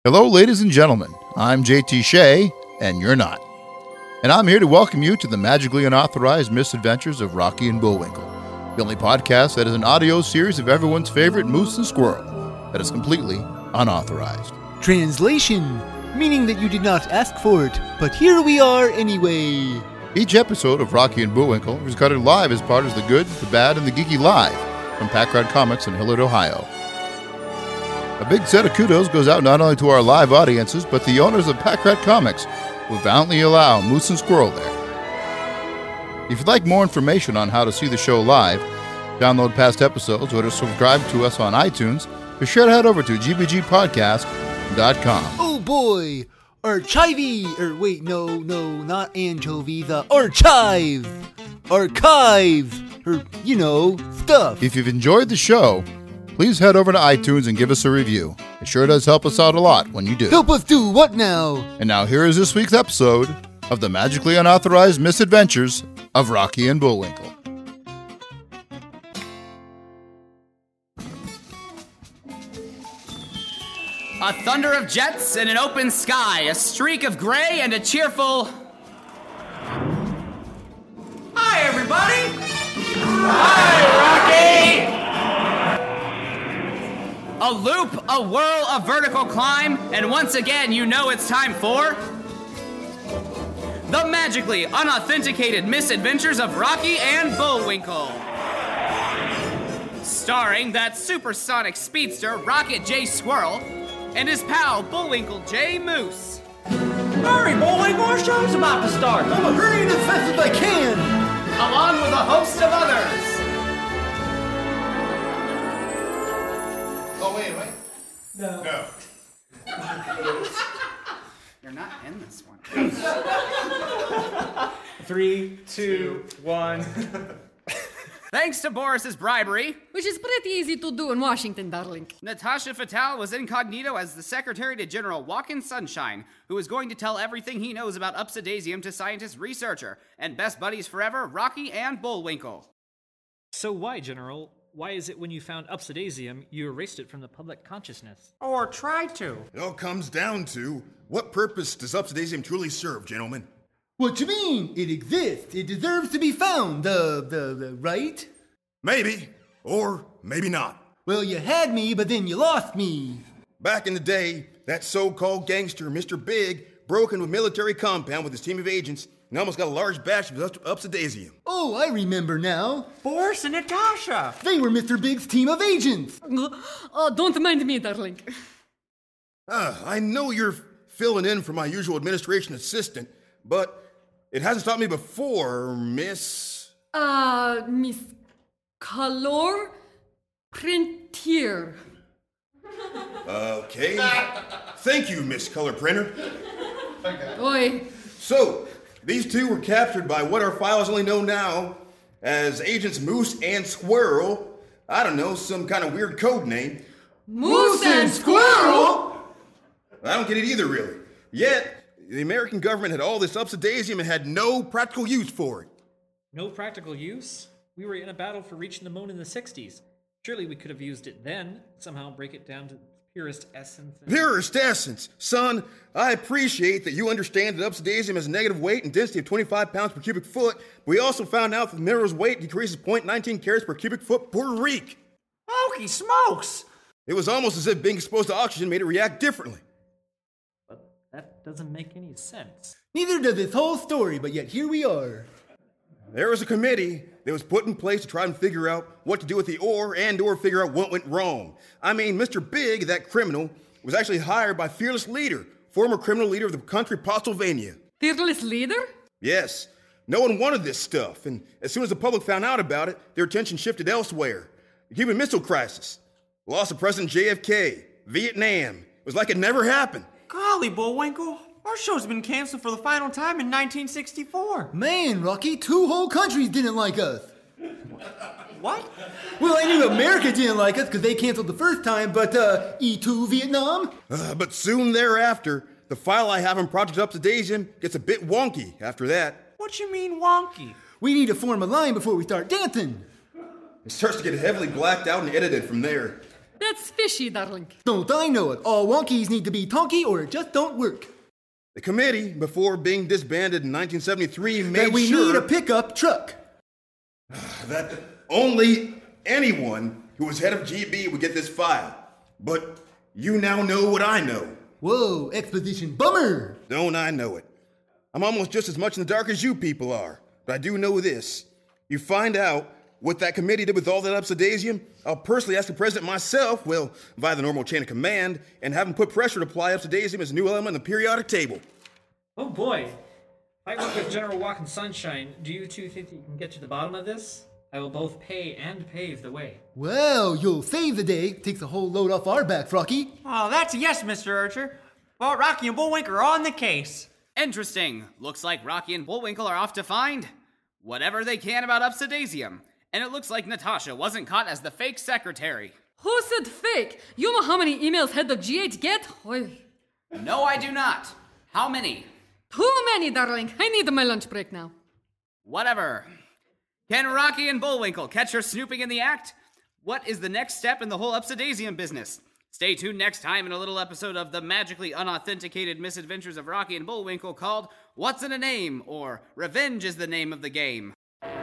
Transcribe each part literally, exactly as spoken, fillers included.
Hello, ladies and gentlemen. I'm J T Shea, and you're not. And I'm here to welcome you to the magically unauthorized misadventures of Rocky and Bullwinkle, the only podcast that is an audio series of everyone's favorite moose and squirrel that is completely unauthorized. Translation, meaning that you did not ask for it, but here we are anyway. Each episode of Rocky and Bullwinkle is recorded live as part of the Good, the Bad, and the Geeky Live from Pack Rat Comics in Hilliard, Ohio. A big set of kudos goes out not only to our live audiences, but the owners of Pack Rat Comics, who valiantly allow Moose and Squirrel there. If you'd like more information on how to see the show live, download past episodes, or to subscribe to us on iTunes, be sure to head over to g b g podcast dot com. Oh boy! Archivy! Or wait, no, no, not anchovy, the archive! Archive! Or, you know, stuff. If you've enjoyed the show, please head over to iTunes and give us a review. It sure does help us out a lot when you do. Help us do what now? And now here is this week's episode of the magically unauthorized misadventures of Rocky and Bullwinkle. A thunder of jets and an open sky, a streak of gray and a cheerful... Hi, everybody! Hi, Rocky! A loop, a whirl, a vertical climb, and once again, you know it's time for... The magically unauthenticated misadventures of Rocky and Bullwinkle. Starring that supersonic speedster, Rocket J. Squirrel, and his pal, Bullwinkle J. Moose. Hurry, Bullwinkle, our show's about to start. I'm gonna hurry as fast as I can. Along with a host of others. Oh, wait, wait. No. No. You're not in this one. Three, two, one. Thanks to Boris's bribery, Which is pretty easy to do in Washington, darling. Natasha Fatale was incognito as the Secretary to General Walkin' Sunshine, who is going to tell everything he knows about Upsidasium to scientist researcher, and best buddies forever, Rocky and Bullwinkle. So why, General? Why is it when you found Upsidasium, you erased it from the public consciousness? Or tried to. It all comes down to, what purpose does Upsidasium truly serve, gentlemen? What you mean? It exists. It deserves to be found. The, the, the, right? Maybe, or maybe not. Well, you had me, but then you lost me. Back in the day, that so-called gangster, Mister Big, broke into a military compound with his team of agents and almost got a large batch of Upsidasium. Oh, I remember now. Boris and Natasha. They were Mister Big's team of agents. Oh, don't mind me, darling. Uh, I know you're filling in for my usual administration assistant, but it hasn't stopped me before, Miss... Uh, Miss Color Printier. Okay. Thank you, Miss Color Printer. Oi. So, these two were captured by what our files only know now as Agents Moose and Squirrel. I don't know, some kind of weird code name. Moose and Squirrel? I don't get it either, really. Yet, the American government had all this Upsidasium and had no practical use for it. No practical use? We were in a battle for reaching the moon in the sixties. Surely we could have used it then, somehow break it down to its purest essence. And... Purest essence? Son, I appreciate that you understand that Upsidasium has a negative weight and density of twenty-five pounds per cubic foot, but we also found out that the mineral's weight decreases zero point one nine carats per cubic foot per week. Hokey smokes! It was almost as if being exposed to oxygen made it react differently. But that doesn't make any sense. Neither does this whole story, but yet here we are. There was a committee that was put in place to try and figure out what to do with the ore and or figure out what went wrong. I mean, Mister Big, that criminal, was actually hired by Fearless Leader, former criminal leader of the country Pennsylvania. Fearless leader? Yes. No one wanted this stuff, and as soon as the public found out about it, their attention shifted elsewhere. The Cuban Missile Crisis, the loss of President J F K, Vietnam. It was like it never happened. Golly, Bullwinkle. Our show's been canceled for the final time in nineteen sixty-four. Man, Rocky, two whole countries didn't like us. What? Well, I knew America didn't like us because they canceled the first time, but, uh, E two Vietnam? Uh, but soon thereafter, the file I have on Project Upsidasium gets a bit wonky after that. What you mean wonky? We need to form a line before we start dancing. It starts to get heavily blacked out and edited from there. That's fishy, darling. Don't I know it? All wonkies need to be tonky or it just don't work. The committee, before being disbanded in nineteen seventy-three, made That we sure need a pickup truck. that only anyone who was head of G B would get this file. But you now know what I know. Whoa, exposition bummer. Don't I know it? I'm almost just as much in the dark as you people are. But I do know this. You find out what that committee did with all that upsidasium, I'll personally ask the president myself, well, via the normal chain of command, and have him put pressure to apply upsidasium as a new element in the periodic table. Oh boy. If I work with General Walking Sunshine, do you two think that you can get to the bottom of this? I will both pay and pave the way. Well, you'll save the day. Takes a whole load off our backs, Rocky. Oh, that's a yes, Mister Archer. Well, Rocky and Bullwinkle are on the case. Interesting. Looks like Rocky and Bullwinkle are off to find whatever they can about upsidasium. And it looks like Natasha wasn't caught as the fake secretary. Who said fake? You know how many emails head of G eight get? Oy. No, I do not. How many? Too many, darling. I need my lunch break now. Whatever. Can Rocky and Bullwinkle catch her snooping in the act? What is the next step in the whole upsidasium business? Stay tuned next time in a little episode of the magically unauthenticated misadventures of Rocky and Bullwinkle called What's in a Name? Or Revenge is the Name of the Game.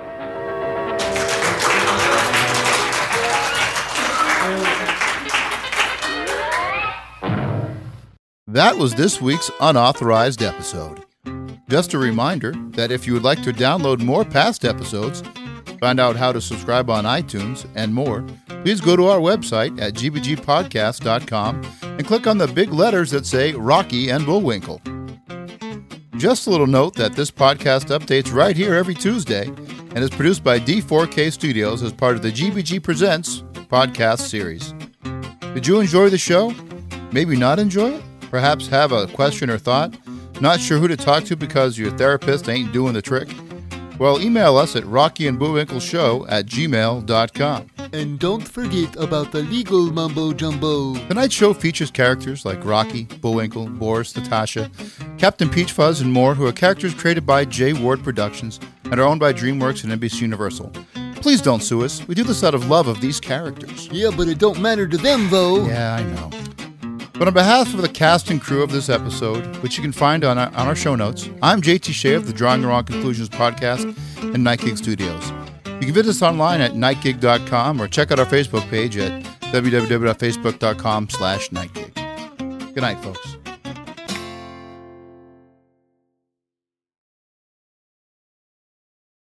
That was this week's unauthorized episode. Just a reminder that if you would like to download more past episodes, find out how to subscribe on iTunes, and more, please go to our website at g b g podcast dot com and click on the big letters that say Rocky and Bullwinkle. Just a little note that this podcast updates right here every Tuesday and is produced by D four K Studios as part of the G B G Presents podcast series. Did you enjoy the show? Maybe not enjoy it? Perhaps have a question or thought? Not sure who to talk to because your therapist ain't doing the trick? Well, email us at rockyandbullwinkleshow at gmail dot com. And don't forget about the legal mumbo-jumbo. Tonight's show features characters like Rocky, Bullwinkle, Boris, Natasha, Captain Peach Fuzz, and more, who are characters created by J. Ward Productions and are owned by DreamWorks and N B C Universal. Please don't sue us. We do this out of love of these characters. Yeah, but it don't matter to them, though. Yeah, I know. But on behalf of the cast and crew of this episode, which you can find on our, on our show notes, I'm J T Shea of the Drawing the Wrong Conclusions podcast and Night Gig Studios. You can visit us online at night gig dot com or check out our Facebook page at w w w dot facebook dot com slash night gig. Good night, folks.